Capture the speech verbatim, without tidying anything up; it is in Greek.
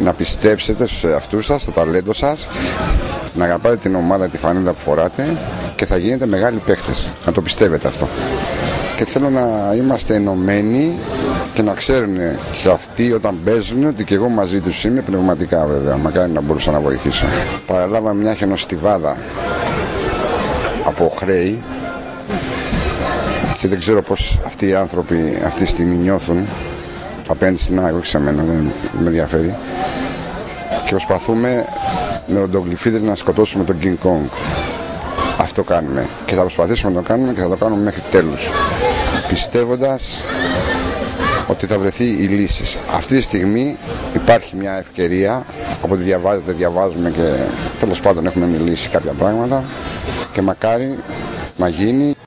να πιστέψετε στους εαυτούς σας, στο ταλέντο σας, να αγαπάτε την ομάδα, τη φανέλα που φοράτε και θα γίνετε μεγάλοι παίχτες. Να το πιστεύετε αυτό. Και θέλω να είμαστε ενωμένοι και να ξέρουν και αυτοί όταν παίζουν ότι και εγώ μαζί τους είμαι, πνευματικά βέβαια, μακάρι να μπορούσα να βοηθήσω. Παραλάβαμε μια χιονοστιβάδα από χρέη και δεν ξέρω πως αυτοί οι άνθρωποι αυτή τη στιγμή νιώθουν απέναντι στην ΑΕΚ, όχι σε μένα, δεν με ενδιαφέρει. Και προσπαθούμε με τον Ντογκλιφίδη να σκοτώσουμε τον King Kong. Αυτό κάνουμε και θα προσπαθήσουμε να το κάνουμε και θα το κάνουμε μέχρι τέλους, πιστεύοντας ότι θα βρεθεί η λύση. Αυτή τη στιγμή υπάρχει μια ευκαιρία, από ό,τι διαβάζετε, διαβάζουμε και τέλος πάντων έχουμε μιλήσει κάποια πράγματα και μακάρι να γίνει.